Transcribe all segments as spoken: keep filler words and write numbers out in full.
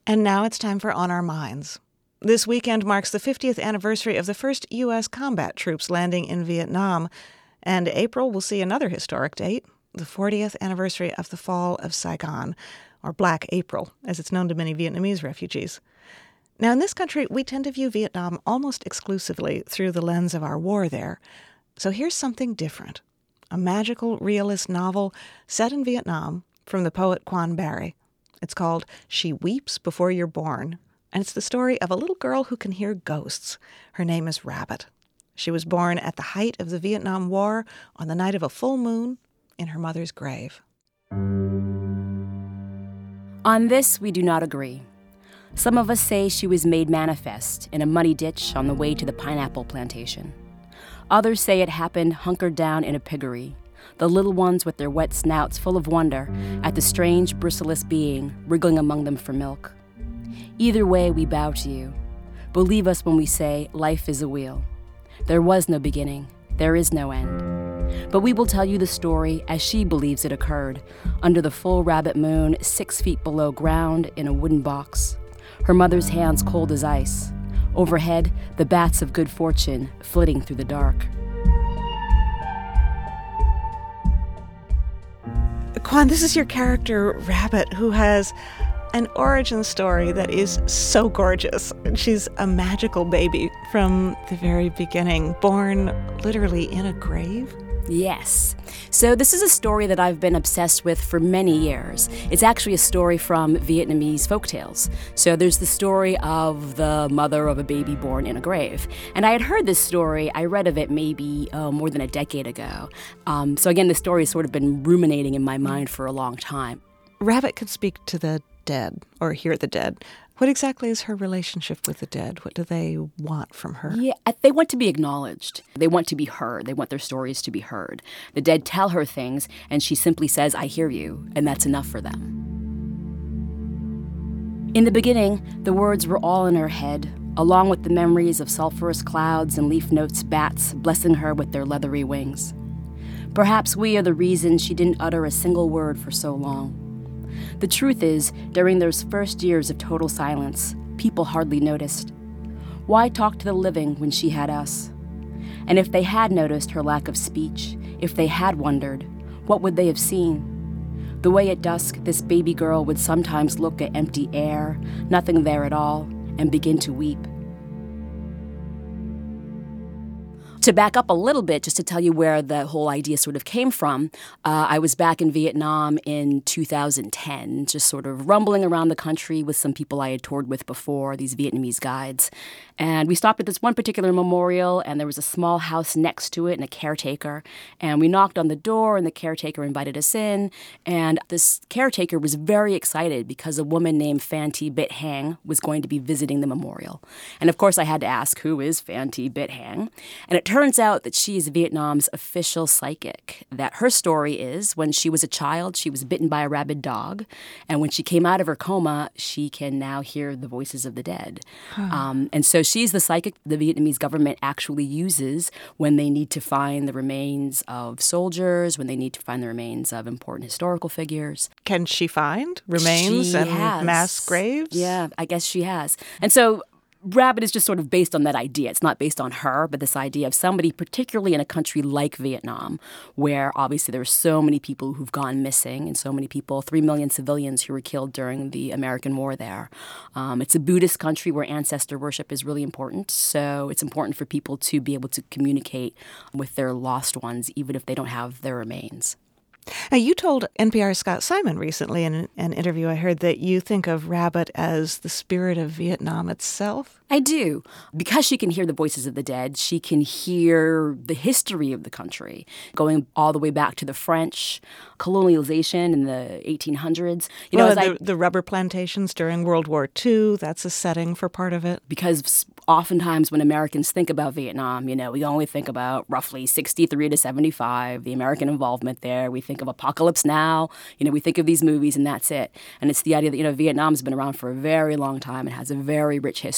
And now it's time for On Our Minds. This weekend marks the fiftieth anniversary of the first U S combat troops landing in Vietnam, and April will see another historic date, the fortieth anniversary of the fall of Saigon, or Black April, as it's known to many Vietnamese refugees. Now, in this country, we tend to view Vietnam almost exclusively through the lens of our war there. So here's something different, a magical realist novel set in Vietnam from the poet Quan Barry. It's called She Weeps Before You're Born, and it's the story of a little girl who can hear ghosts. Her name is Rabbit. She was born at the height of the Vietnam War on the night of a full moon in her mother's grave. On this, we do not agree. Some of us say she was made manifest in a muddy ditch on the way to the pineapple plantation. Others say it happened hunkered down in a piggery, the little ones with their wet snouts full of wonder at the strange, bristleless being wriggling among them for milk. Either way, we bow to you. Believe us when we say life is a wheel. There was no beginning. There is no end. But we will tell you the story as she believes it occurred, under the full rabbit moon, six feet below ground in a wooden box. Her mother's hands cold as ice. Overhead, the bats of good fortune flitting through the dark. Quan, this is your character, Rabbit, who has an origin story that is so gorgeous. She's a magical baby from the very beginning, born literally in a grave. Yes. So this is a story that I've been obsessed with for many years. It's actually a story from Vietnamese folktales. So there's the story of the mother of a baby born in a grave. And I had heard this story, I read of it maybe uh, more than a decade ago. Um, so again, the story has sort of been ruminating in my mind for a long time. Rabbit could speak to the dead or hear the dead. What exactly is her relationship with the dead? What do they want from her? Yeah, they want to be acknowledged. They want to be heard. They want their stories to be heard. The dead tell her things, and she simply says, I hear you, and that's enough for them. In the beginning, the words were all in her head, along with the memories of sulphurous clouds and leaf notes bats blessing her with their leathery wings. Perhaps we are the reason she didn't utter a single word for so long. The truth is, during those first years of total silence, people hardly noticed. Why talk to the living when she had us? And if they had noticed her lack of speech, if they had wondered, what would they have seen? The way at dusk this baby girl would sometimes look at empty air, nothing there at all, and begin to weep. To back up a little bit, just to tell you where the whole idea sort of came from, uh, I was back in Vietnam in two thousand ten, just sort of rumbling around the country with some people I had toured with before, these Vietnamese guides. And we stopped at this one particular memorial, and there was a small house next to it and a caretaker. And we knocked on the door, and the caretaker invited us in. And this caretaker was very excited because a woman named Phan Thi Bit Hang was going to be visiting the memorial. And of course, I had to ask, who is Phan Thi Bit Hang? And it turns out that she is Vietnam's official psychic, that her story is when she was a child, she was bitten by a rabid dog, and when she came out of her coma, she can now hear the voices of the dead. Huh. Um, and so she's the psychic the Vietnamese government actually uses when they need to find the remains of soldiers, when they need to find the remains of important historical figures. Can she find remains she and has. mass graves? Yeah, I guess she has. And so Rabbit is just sort of based on that idea. It's not based on her, but this idea of somebody, particularly in a country like Vietnam, where obviously there are so many people who've gone missing and so many people, three million civilians who were killed during the American War there. Um, it's a Buddhist country where ancestor worship is really important. So it's important for people to be able to communicate with their lost ones, even if they don't have their remains. Now, you told N P R's Scott Simon recently in an interview I heard that you think of Rabbit as the spirit of Vietnam itself. I do. Because she can hear the voices of the dead, she can hear the history of the country, going all the way back to the French colonialization in the eighteen hundreds. You well, know, the, I, the rubber plantations during World War Two, that's a setting for part of it. Because oftentimes when Americans think about Vietnam, you know, we only think about roughly sixty-three to seventy-five, the American involvement there. We think of Apocalypse Now. You know, we think of these movies and that's it. And it's the idea that, you know, Vietnam's been around for a very long time and has a very rich history. So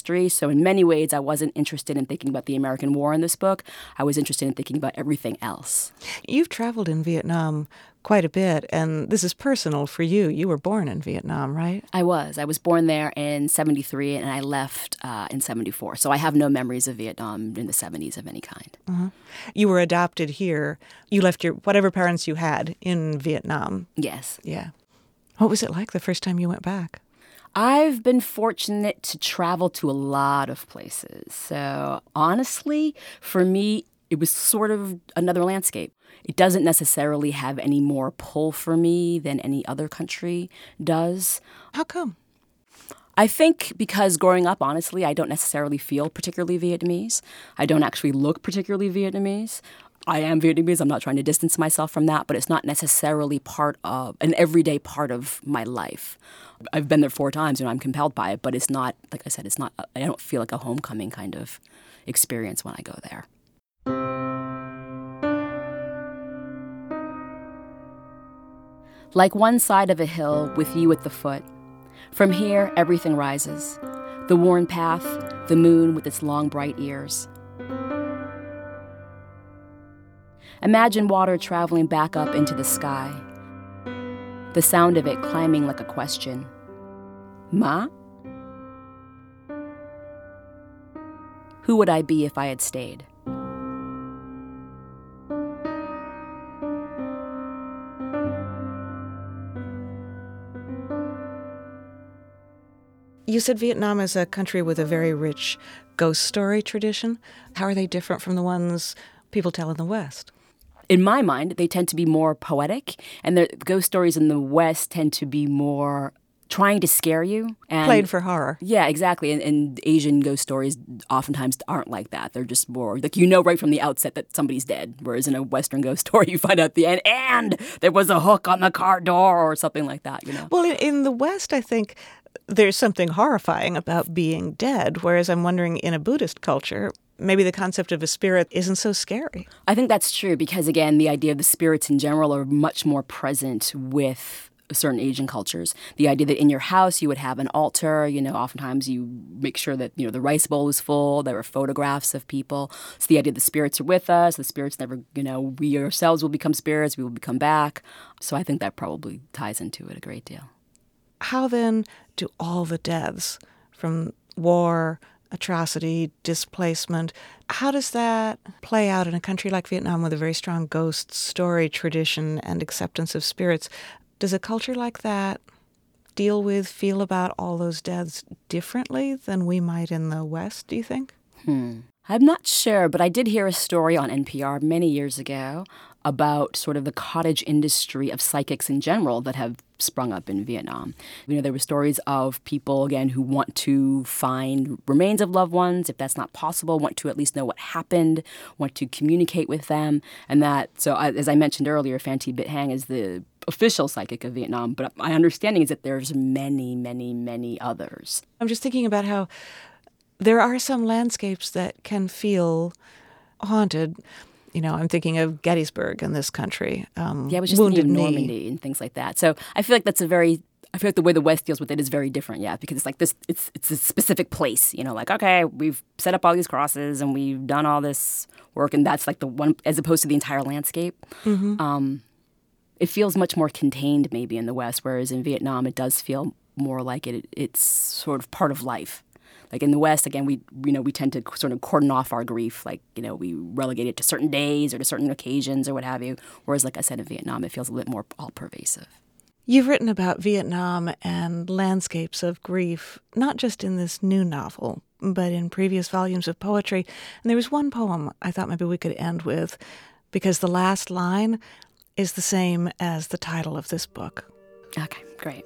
So in many ways, I wasn't interested in thinking about the American War in this book. I was interested in thinking about everything else. You've traveled in Vietnam quite a bit, and this is personal for you. You were born in Vietnam, right? I was. I was born there in seventy-three, and I left uh, in seventy-four. So I have no memories of Vietnam in the seventies of any kind. Uh-huh. You were adopted here. You left your whatever parents you had in Vietnam. Yes. Yeah. What was it like the first time you went back? I've been fortunate to travel to a lot of places. So honestly, for me, it was sort of another landscape. It doesn't necessarily have any more pull for me than any other country does. How come? I think because growing up, honestly, I don't necessarily feel particularly Vietnamese. I don't actually look particularly Vietnamese. I am Vietnamese. I'm not trying to distance myself from that, but it's not necessarily part of an everyday part of my life. I've been there four times, and I'm compelled by it, but it's not, like I said, it's not, I don't feel like a homecoming kind of experience when I go there. Like one side of a hill with you at the foot. From here, everything rises. The worn path, the moon with its long, bright ears. Imagine water traveling back up into the sky. The sound of it climbing like a question. Ma? Who would I be if I had stayed? You said Vietnam is a country with a very rich ghost story tradition. How are they different from the ones people tell in the West? In my mind, they tend to be more poetic, and the ghost stories in the West tend to be more trying to scare you. And played for horror. Yeah, exactly. And, and Asian ghost stories oftentimes aren't like that. They're just more, like, you know right from the outset that somebody's dead, whereas in a Western ghost story, you find out at the end, and there was a hook on the car door or something like that, you know? Well, in, in the West, I think there's something horrifying about being dead, whereas I'm wondering in a Buddhist culture, maybe the concept of a spirit isn't so scary. I think that's true because, again, the idea of the spirits in general are much more present with certain Asian cultures. The idea that in your house you would have an altar, you know, oftentimes you make sure that, you know, the rice bowl is full, there are photographs of people. It's the idea the spirits are with us, the spirits never, you know, we ourselves will become spirits, we will become back. So I think that probably ties into it a great deal. How then do all the deaths from war, atrocity, displacement, how does that play out in a country like Vietnam with a very strong ghost story tradition and acceptance of spirits? Does a culture like that deal with, feel about all those deaths differently than we might in the West, do you think? Hmm. I'm not sure, but I did hear a story on N P R many years ago about sort of the cottage industry of psychics in general that have sprung up in Vietnam. You know, there were stories of people, again, who want to find remains of loved ones. If that's not possible, want to at least know what happened, want to communicate with them. And that, so as I mentioned earlier, Phan Thi Bit Hang is the official psychic of Vietnam, but my understanding is that there's many, many, many others. I'm just thinking about how there are some landscapes that can feel haunted. You know, I'm thinking of Gettysburg in this country. Um, yeah, I was just Wounded thinking of Knee. Normandy and things like that. So I feel like that's a very, I feel like the way the West deals with it is very different, yeah, because it's like this, it's it's a specific place, you know, like, okay, we've set up all these crosses and we've done all this work, and that's like the one, as opposed to the entire landscape. Mm-hmm. Um, it feels much more contained maybe in the West, whereas in Vietnam it does feel more like it. It's sort of part of life. Like in the West, again, we you know we tend to sort of cordon off our grief, like, you know, we relegate it to certain days or to certain occasions or what have you. Whereas, like I said, in Vietnam, it feels a bit more all-pervasive. You've written about Vietnam and landscapes of grief, not just in this new novel, but in previous volumes of poetry. And there was one poem I thought maybe we could end with, because the last line is the same as the title of this book. Okay, great.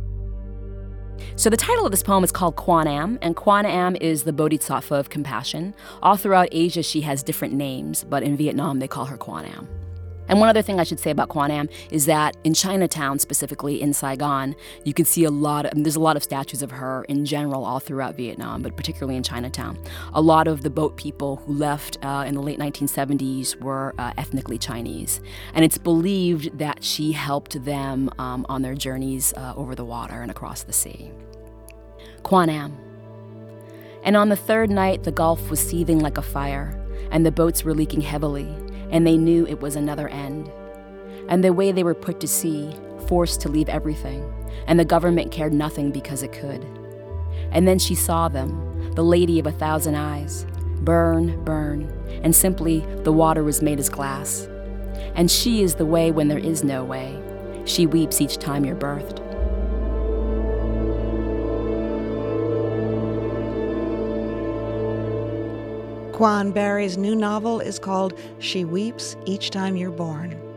So the title of this poem is called Quan Am, and Quan Am is the Bodhisattva of compassion. All throughout Asia, she has different names, but in Vietnam, they call her Quan Am. And one other thing I should say about Quan Am is that in Chinatown, specifically in Saigon, you can see a lot of, and there's a lot of statues of her in general all throughout Vietnam, but particularly in Chinatown. A lot of the boat people who left uh, in the late nineteen seventies were uh, ethnically Chinese. And it's believed that she helped them um, on their journeys uh, over the water and across the sea. Quan Am. And on the third night, the Gulf was seething like a fire, and the boats were leaking heavily, and they knew it was another end. And the way they were put to sea, forced to leave everything, and the government cared nothing because it could. And then she saw them, the lady of a thousand eyes, burn, burn, and simply the water was made as glass. And she is the way when there is no way. She weeps each time you're birthed. Quan Barry's new novel is called She Weeps Each Time You're Born.